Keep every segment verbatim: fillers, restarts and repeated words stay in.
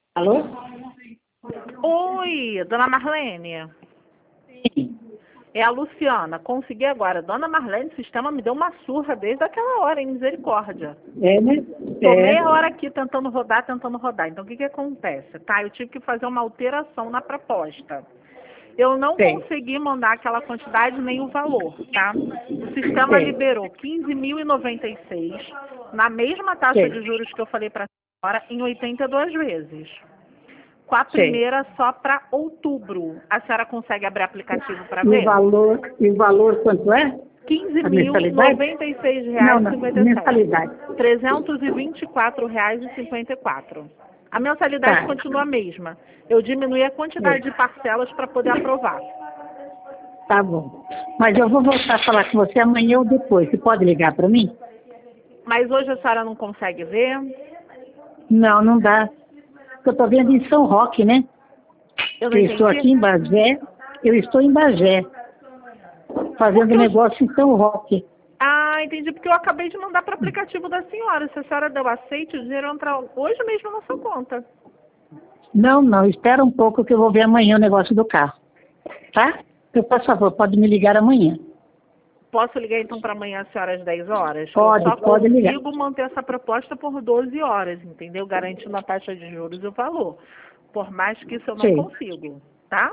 Alô? Oi, dona Marlene. Sim. É a Luciana. Consegui agora. Dona Marlene, o sistema me deu uma surra desde aquela hora, em misericórdia. É, né? Tô É. meia hora aqui tentando rodar, tentando rodar. Então, o que que acontece? Tá, eu tive que fazer uma alteração na proposta. Eu não Sei. consegui mandar aquela quantidade nem o valor, tá? O sistema Sei. liberou quinze mil e noventa e seis na mesma taxa Sei. de juros que eu falei para a senhora em oitenta e duas vezes. Com a Sei. primeira só para outubro. A senhora consegue abrir aplicativo para E o ver? valor, e o valor quanto é? quinze A mil e mensalidade? noventa e seis Não, reais e não. cinquenta e sete. Mensalidade. trezentos e vinte e quatro reais e cinquenta e quatro. A mensalidade Tá. continua a mesma. Eu diminui a quantidade de Sei. parcelas para poder aprovar. Tá bom. Mas eu vou voltar a falar com você amanhã ou depois. Você pode ligar para mim? Mas hoje a senhora não consegue ver? Não, não dá. Porque eu estou vendo em São Roque, né? Eu não Eu estou entendi. aqui em Bagé. Eu estou em Bagé. Fazendo Porque eu... negócio em São Roque. Ah, entendi. Porque eu acabei de mandar para o aplicativo da senhora. Se a senhora deu aceite, o dinheiro entra hoje mesmo na sua conta. Não, não. Espera um pouco que eu vou ver amanhã o negócio do carro. Tá? Então, por favor, pode me ligar amanhã. Posso ligar então para amanhã, às senhora, às dez horas? Que eu Pode, só pode ligar. consigo manter essa proposta por doze horas, entendeu? Garantindo a taxa de juros e o valor. Por mais que isso eu não Sei. consigo, tá?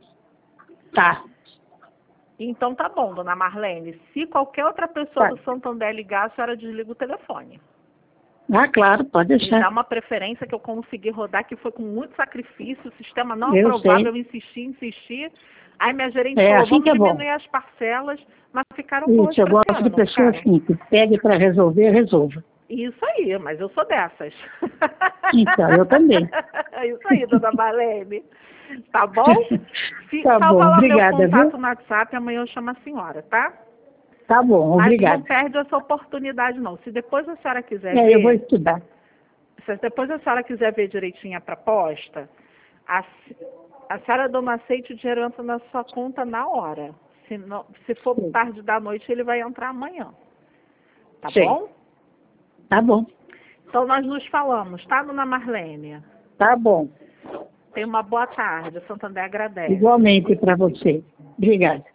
Tá. Então tá bom, dona Marlene. Se qualquer outra pessoa Tá. do Santander ligar, a senhora desliga o telefone. Ah, claro, pode Me deixar. dá uma preferência que eu consegui rodar, que foi com muito sacrifício, o sistema não Eu aprovava, sei. eu insisti, insisti. Aí minha gerente É falou, assim vamos que é bom. diminuir as parcelas, mas ficaram boas Isso, eu para a gosto senhora, de não pessoas ficaram? assim, que pegue para resolver, resolva. Isso aí, mas eu sou dessas. Então, eu também. Isso aí, dona Marlene. Tá bom? Fi- Tá Salva bom, lá meu obrigada, contato viu? no WhatsApp, amanhã eu chamo a senhora, tá? Tá bom, Mas não obrigada. perde essa oportunidade, não. Se depois a senhora quiser É, eu vou ver, estudar. se depois a senhora quiser ver direitinho a proposta, a, a senhora dá um aceite, o dinheiro entra na sua conta na hora. Se, não, se for Sei. tarde da noite, ele vai entrar amanhã. Tá Sei. bom? Tá bom. Então nós nos falamos, tá, dona Marlene? Tá bom. Tenha uma boa tarde. O Santander agradece. Igualmente para você. Obrigada.